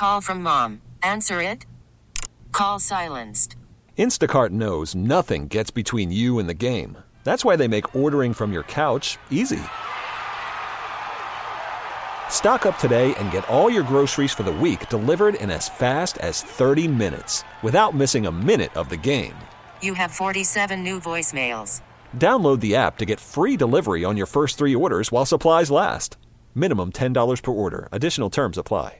Call from mom. Answer it. Call silenced. Instacart knows nothing gets between you and the game. That's why they make ordering from your couch easy. Stock up today and get all your groceries for the week delivered in as fast as 30 minutes without missing a minute of the game. You have 47 new voicemails. Download the app to get free delivery on your first 3 orders while supplies last. Minimum $10 per order. Additional terms apply.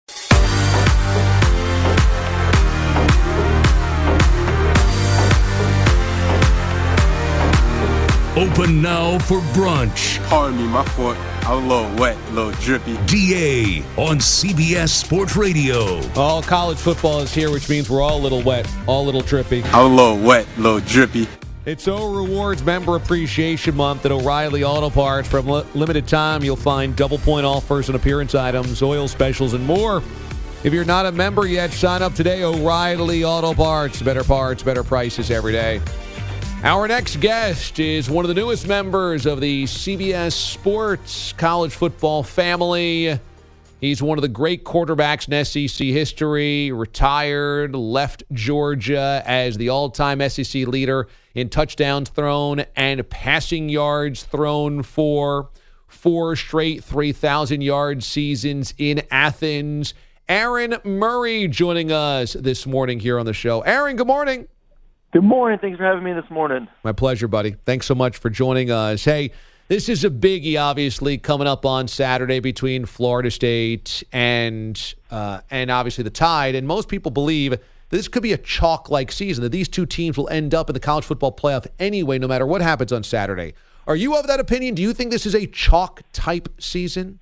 Open now for brunch. Pardon me, my fault. I was a little wet, a little drippy. DA on CBS Sports Radio. All college football is here, which means we're all a little wet, all a little drippy. I was a little wet, a little drippy. It's O Rewards Member Appreciation Month at O'Reilly Auto Parts. For limited time, you'll find double point offers and appearance items, oil specials, and more. If you're not a member yet, sign up today. O'Reilly Auto Parts. Better prices every day. Our next guest is one of the newest members of the CBS Sports college football family. He's one of the great quarterbacks in SEC history, retired, left Georgia as the all-time SEC leader in touchdowns thrown and passing yards thrown for 4 straight 3,000-yard seasons in Athens. Aaron Murray joining us this morning here on the show. Aaron, good morning. Good morning. Thanks for having me this morning. My pleasure, buddy. Thanks so much for joining us. Hey, this is a biggie, obviously, coming up on Saturday between Florida State and obviously the Tide. And most people believe that this could be a chalk-like season, that these two teams will end up in the college football playoff anyway, no matter what happens on Saturday. Are you of that opinion? Do you think this is a chalk-type season?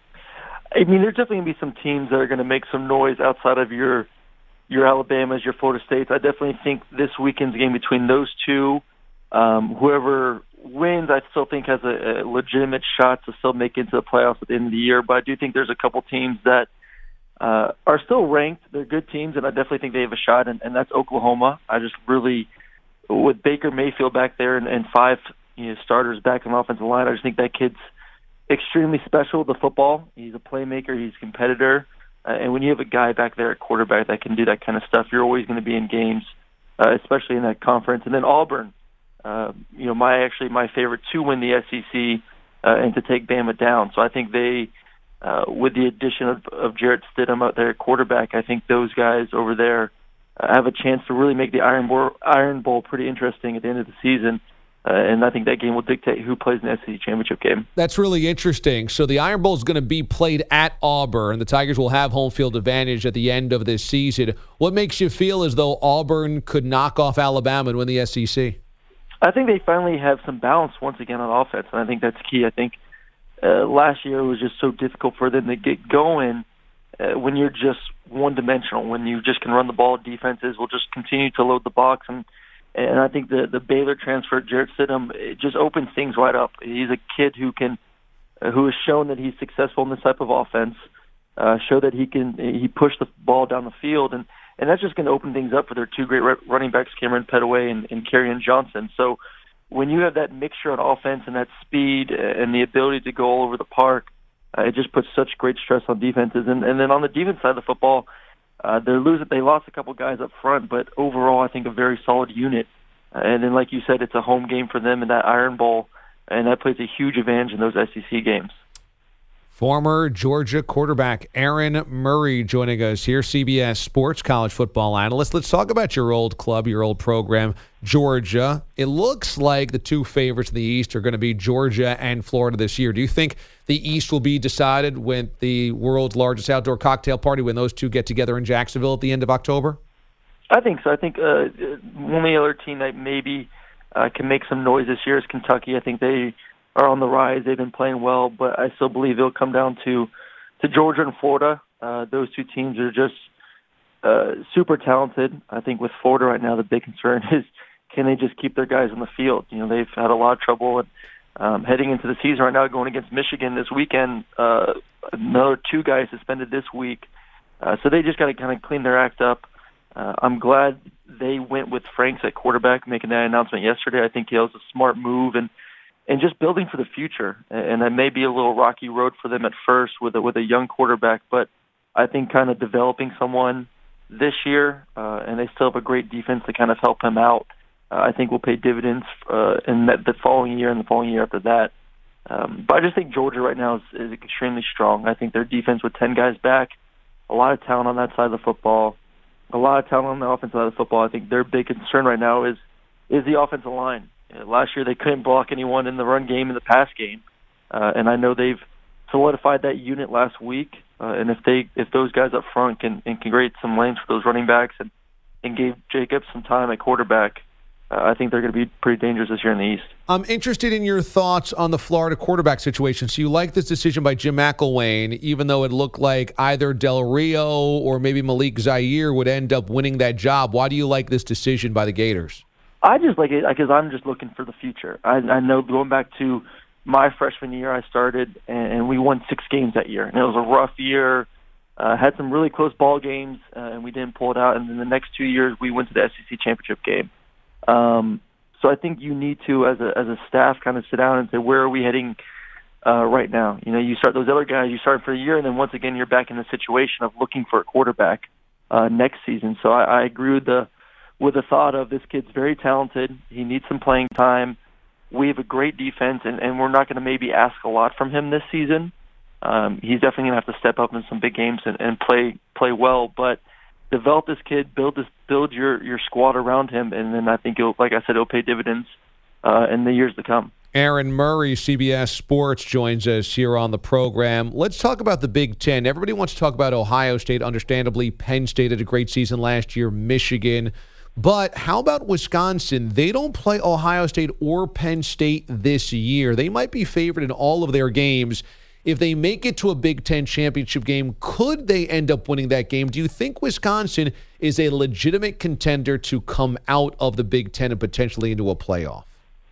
I mean, there's definitely going to be some teams that are going to make some noise outside of your Alabamas, your Florida States. I definitely think this weekend's game between those two, whoever wins, I still think has a legitimate shot to still make it into the playoffs at the end of the year. But I do think there's a couple teams that are still ranked. They're good teams, and I definitely think they have a shot, and that's Oklahoma. I just really, with Baker Mayfield back there and 5 starters back on the offensive line, I just think that kid's extremely special with the football. He's a playmaker. He's a competitor. And when you have a guy back there at quarterback that can do that kind of stuff, you're always going to be in games, especially in that conference. And then Auburn, my favorite to win the SEC and to take Bama down. So I think they, with the addition of Jarrett Stidham out there at quarterback, I think those guys over there have a chance to really make the Iron Bowl pretty interesting at the end of the season. And I think that game will dictate who plays in the SEC championship game. That's really interesting. So the Iron Bowl is going to be played at Auburn. The Tigers will have home field advantage at the end of this season. What makes you feel as though Auburn could knock off Alabama and win the SEC? I think they finally have some balance once again on offense, and I think that's key. I think last year it was just so difficult for them to get going when you're just one-dimensional, when you just can run the ball. Defenses will just continue to load the box, and I think the Baylor transfer, Jarrett Stidham, it just opens things right up. He's a kid who has shown that he's successful in this type of offense, show that he pushed the ball down the field, and that's just going to open things up for their 2 great running backs, Cameron Petaway and Kerryon Johnson. So when you have that mixture on offense and that speed and the ability to go all over the park, it just puts such great stress on defenses. And then on the defense side of the football, they lost a couple guys up front, but overall I think a very solid unit. And then, like you said, it's a home game for them in that Iron Bowl, and that plays a huge advantage in those SEC games. Former Georgia quarterback Aaron Murray joining us here, CBS Sports college football analyst. Let's talk about your old club, your old program, Georgia. It looks like the 2 favorites in the East are going to be Georgia and Florida this year. Do you think the East will be decided when the world's largest outdoor cocktail party, when those two get together in Jacksonville at the end of October? I think so. I think only other team that maybe can make some noise this year is Kentucky. I think they are on the rise. They've been playing well, but I still believe it'll come down to Georgia and Florida. Those 2 teams are just super talented. I think with Florida right now, the big concern is can they just keep their guys on the field? They've had a lot of trouble heading into the season right now, going against Michigan this weekend. Another 2 guys suspended this week. So they just got to kind of clean their act up. I'm glad they went with Franks at quarterback, making that announcement yesterday. I think it was a smart move and just building for the future. And that may be a little rocky road for them at first with a young quarterback, but I think kind of developing someone this year, and they still have a great defense to kind of help him out. I think will pay dividends in the following year and the following year after that. But I just think Georgia right now is extremely strong. I think their defense with 10 guys back, a lot of talent on that side of the football, a lot of talent on the offensive side of the football. I think their big concern right now is the offensive line. Last year they couldn't block anyone in the run game and the pass game, and I know they've solidified that unit last week. And if those guys up front can create some lanes for those running backs and gave Jacobs some time at quarterback, I think they're going to be pretty dangerous this year in the East. I'm interested in your thoughts on the Florida quarterback situation. So you like this decision by Jim McElwain, even though it looked like either Del Rio or maybe Malik Zaire would end up winning that job. Why do you like this decision by the Gators? I just like it because I'm just looking for the future. I know going back to my freshman year, I started, and we won 6 games that year. And it was a rough year. Had some really close ball games, and we didn't pull it out. And then the next 2 years, we went to the SEC championship game. So I think you need to, as a staff, kind of sit down and say, where are we heading right now? You know, you start those other guys, you start for a year, and then once again, you're back in the situation of looking for a quarterback next season. So I agree with the thought of this kid's very talented. He needs some playing time. We have a great defense, and we're not going to maybe ask a lot from him this season. He's definitely going to have to step up in some big games and play well, but develop this kid, build your squad around him, and then I think it'll pay dividends in the years to come. Aaron Murray, CBS Sports, joins us here on the program. Let's talk about the Big Ten. Everybody wants to talk about Ohio State, understandably. Penn State had a great season last year, Michigan. But how about Wisconsin? They don't play Ohio State or Penn State this year. They might be favored in all of their games. If they make it to a Big Ten championship game, could they end up winning that game? Do you think Wisconsin is a legitimate contender to come out of the Big Ten and potentially into a playoff?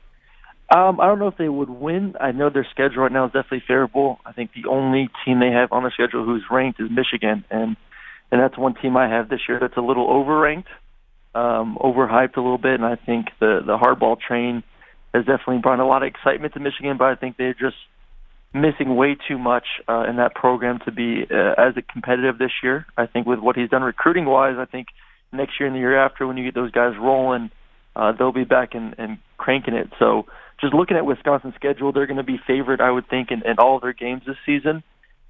I don't know if they would win. I know their schedule right now is definitely favorable. I think the only team they have on their schedule who's ranked is Michigan, and that's one team I have this year that's a little overranked, overhyped a little bit, and I think the hardball train has definitely brought a lot of excitement to Michigan, but I think they're just missing way too much in that program to be as competitive this year. I think with what he's done recruiting-wise, I think next year and the year after when you get those guys rolling, they'll be back and cranking it. So just looking at Wisconsin's schedule, they're going to be favored, I would think, in all of their games this season.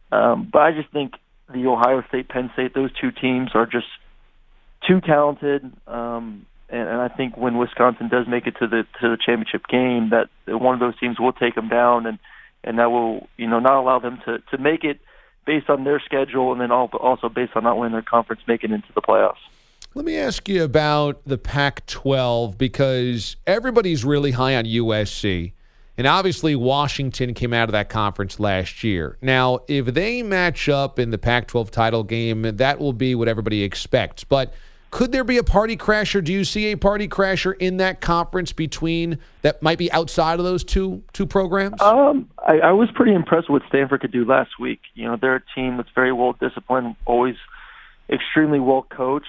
But I just think the Ohio State, Penn State, those two teams are just too talented. And I think when Wisconsin does make it to the championship game, that one of those teams will take them down, and that will, not allow them to make it based on their schedule, and then also based on not winning their conference, making it into the playoffs. Let me ask you about the Pac-12, because everybody's really high on USC. And obviously Washington came out of that conference last year. Now, if they match up in the Pac-12 title game, that will be what everybody expects. But could there be a party crasher? Do you see a party crasher in that conference between that might be outside of those two programs? I was pretty impressed with what Stanford could do last week. They're a team that's very well disciplined, always extremely well coached.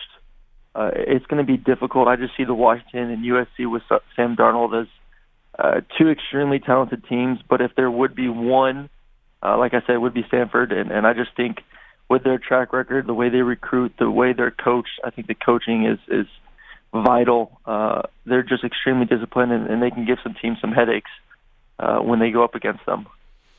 It's going to be difficult. I just see the Washington and USC with Sam Darnold as two extremely talented teams. But if there would be one, like I said, it would be Stanford. And I just think with their track record, the way they recruit, the way they're coached, I think the coaching is vital. They're just extremely disciplined, and they can give some teams some headaches when they go up against them.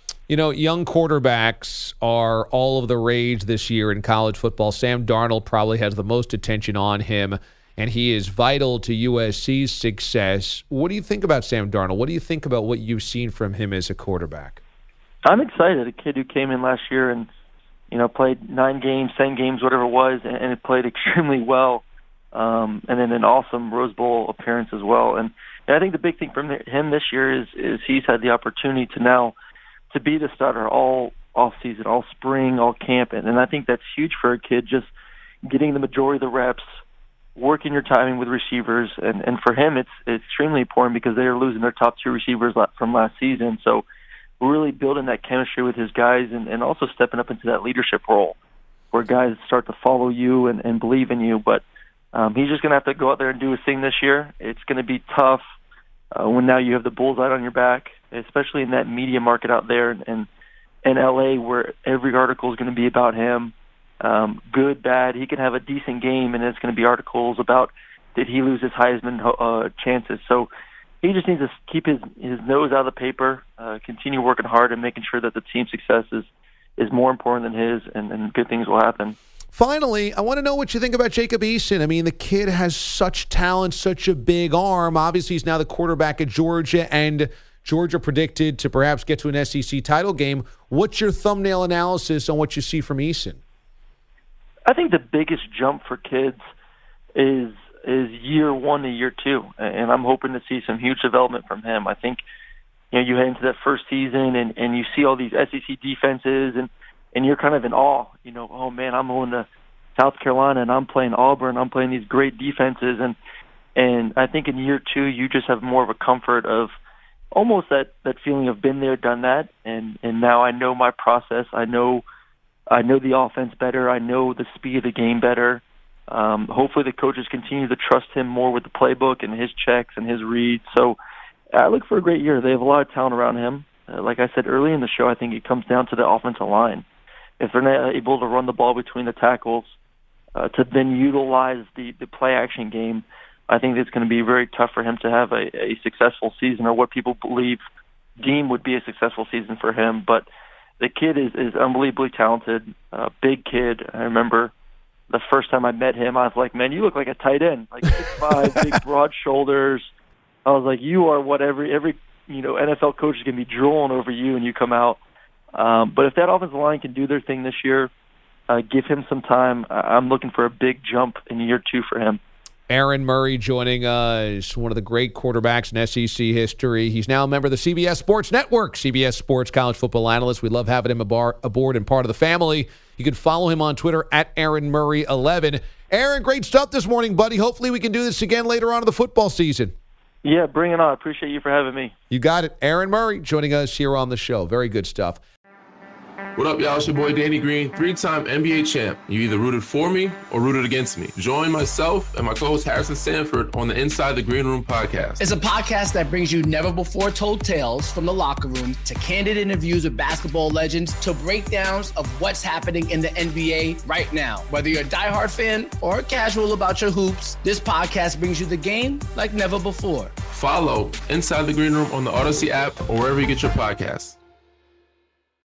Young quarterbacks are all of the rage this year in college football. Sam Darnold probably has the most attention on him, and he is vital to USC's success. What do you think about Sam Darnold? What do you think about what you've seen from him as a quarterback? I'm excited. A kid who came in last year and played 9 games, 10 games, whatever it was, and it played extremely well, and then an awesome Rose Bowl appearance as well. And I think the big thing from him this year is he's had the opportunity to be the starter all off-season, all spring, all camp. And I think that's huge for a kid, just getting the majority of the reps, working your timing with receivers. And for him, it's extremely important because they are losing their top 2 receivers from last season. So really building that chemistry with his guys and also stepping up into that leadership role where guys start to follow you and believe in you. But he's just going to have to go out there and do his thing this year. It's going to be tough when now you have the bullseye on your back, especially in that media market out there in LA where every article is going to be about him. good, bad. He can have a decent game, and it's going to be articles about did he lose his Heisman chances. So he just needs to keep his nose out of the paper, continue working hard, and making sure that the team's success is more important than his, and good things will happen. Finally, I want to know what you think about Jacob Eason. I mean, the kid has such talent, such a big arm. Obviously, he's now the quarterback at Georgia, and Georgia predicted to perhaps get to an SEC title game. What's your thumbnail analysis on what you see from Eason? I think the biggest jump for kids is year one to year two, and I'm hoping to see some huge development from him. I think you head into that first season and you see all these SEC defenses and you're kind of in awe. Oh man, I'm going to South Carolina and I'm playing Auburn. I'm playing these great defenses, and I think in year two you just have more of a comfort of almost that feeling of been there, done that, and now I know my process. I know the offense better. I know the speed of the game better. Hopefully the coaches continue to trust him more with the playbook and his checks and his reads. So I look for a great year. They have a lot of talent around him. Like I said early in the show, I think it comes down to the offensive line. If they're not able to run the ball between the tackles, to then utilize the play-action game, I think it's going to be very tough for him to have a successful season, or what people deem would be a successful season for him. But the kid is unbelievably talented, big kid. I remember the first time I met him, I was like, man, you look like a tight end, like 6'5", big, broad shoulders. I was like, you are what every NFL coach is going to be drooling over you when you come out. But if that offensive line can do their thing this year, give him some time. I'm looking for a big jump in year two for him. Aaron Murray joining us, one of the great quarterbacks in SEC history. He's now a member of the CBS Sports Network, CBS Sports college football analyst. We love having him aboard and part of the family. You can follow him on Twitter at Aaron Murray11. Aaron, great stuff this morning, buddy. Hopefully we can do this again later on in the football season. Yeah, bring it on. Appreciate you for having me. You got it. Aaron Murray joining us here on the show. Very good stuff. What up, y'all? It's your boy Danny Green, 3-time NBA champ. You either rooted for me or rooted against me. Join myself and my co-host Harrison Sanford on the Inside the Green Room podcast. It's a podcast that brings you never-before-told tales from the locker room to candid interviews with basketball legends to breakdowns of what's happening in the NBA right now. Whether you're a diehard fan or casual about your hoops, this podcast brings you the game like never before. Follow Inside the Green Room on the Odyssey app or wherever you get your podcasts.